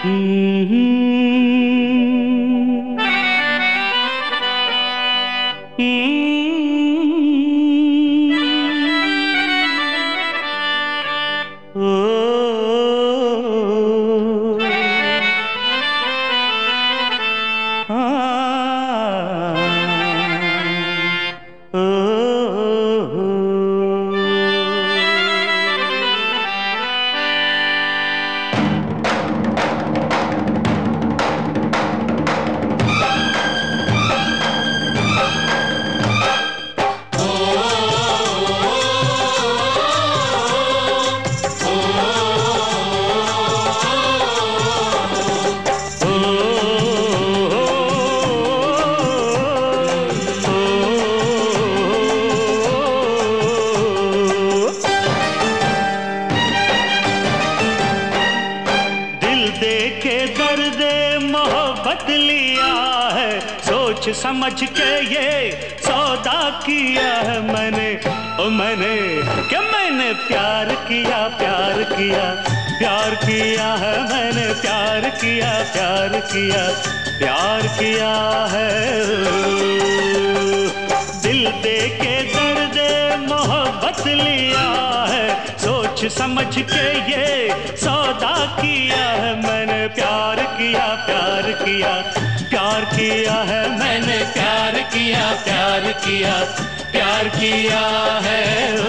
सोच समझ के ये सौदा किया है मैंने, ओ मैंने कि मैंने प्यार किया, प्यार किया, प्यार किया है मैंने, प्यार किया, प्यार किया, प्यार किया है। दिल दे के दर्द मोहब्बत लिया है, सोच समझ के ये सौदा किया है मैंने, प्यार किया, प्यार किया, प्यार किया है मैंने, प्यार किया, प्यार किया, प्यार किया है।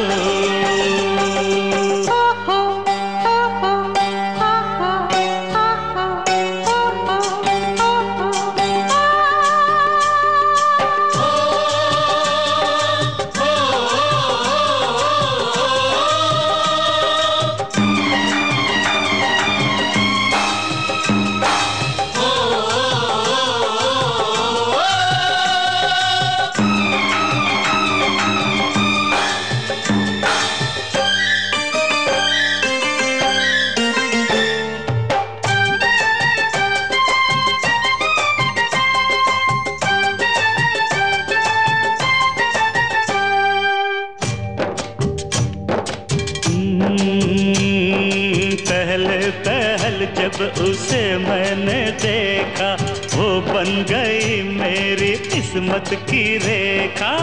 पहल जब उसे मैंने देखा, वो बन गई मेरी किस्मत की रेखा।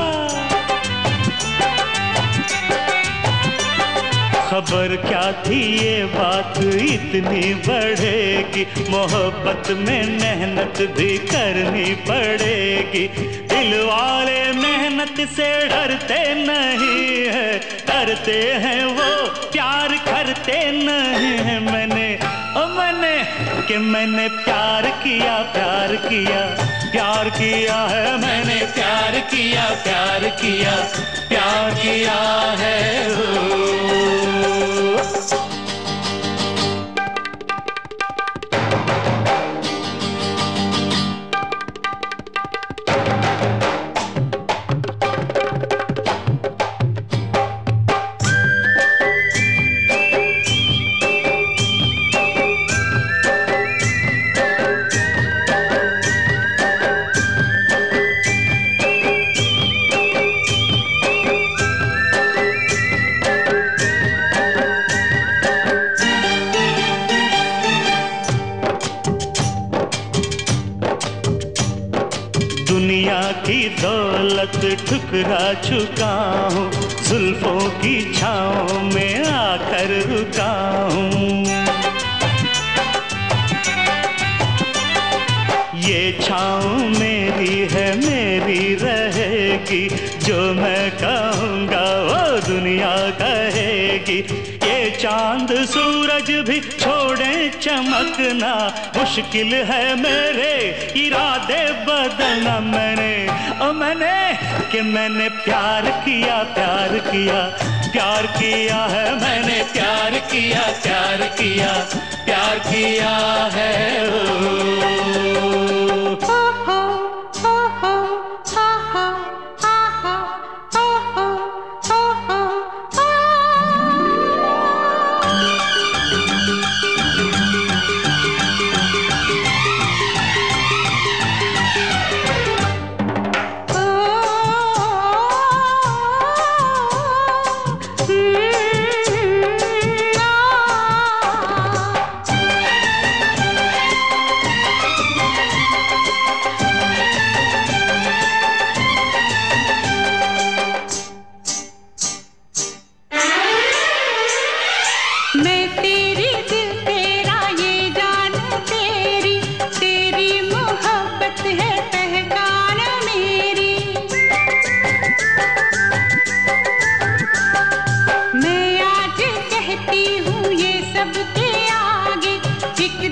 खबर क्या थी ये बात इतनी बढ़ेगी, मोहब्बत में मेहनत भी करनी पड़ेगी। दिल वाले मेहनत से डरते नहीं है, डरते हैं वो प्यार करते नहीं है। मैंने कि मैंने प्यार किया, प्यार किया, प्यार किया है मैंने, प्यार किया, प्यार किया, प्यार किया है। दुनिया की दौलत ठुकरा चुका हूँ, जुल्फों की छाँव में आकर रुका हूँ। ये छाँव मेरी है, मेरी रहेगी, जो मैं कहूँगा वो दुनिया कहेगी। ये चांद सूरज भी छोड़े चमकना, मुश्किल है मेरे इरादे बदलना। मैंने कि मैंने प्यार किया, प्यार किया, प्यार किया है मैंने, प्यार किया, प्यार किया, प्यार किया है।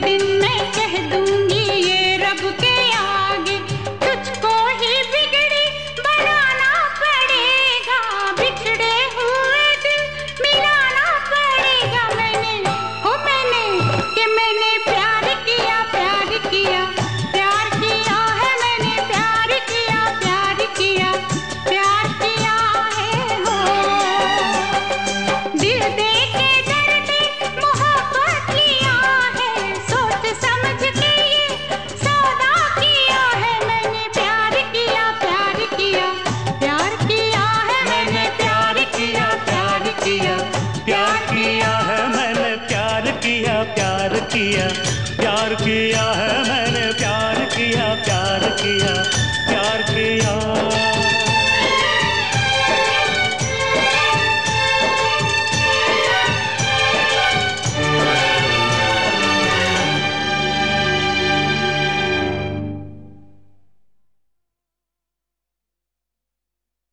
दिन मैं कह दूंगी ये रब के आगे, तुझको ही बिगड़ी बनाना पड़ेगा, बिछड़े हुए दिल मिलाना पड़ेगा। मैंने कि मैंने प्यार किया, प्यार किया, प्यार किया है मैंने, प्यार किया, प्यार किया, प्यार किया है हो। दिल दे के दर्द मोहब्बत लिया है, सोच समझ के ये सौदा किया है मैंने, प्यार किया, प्यार किया, प्यार किया है मैंने, प्यार किया, प्यार किया, प्यार किया है मैंने, प्यार किया, प्यार किया, प्यार किया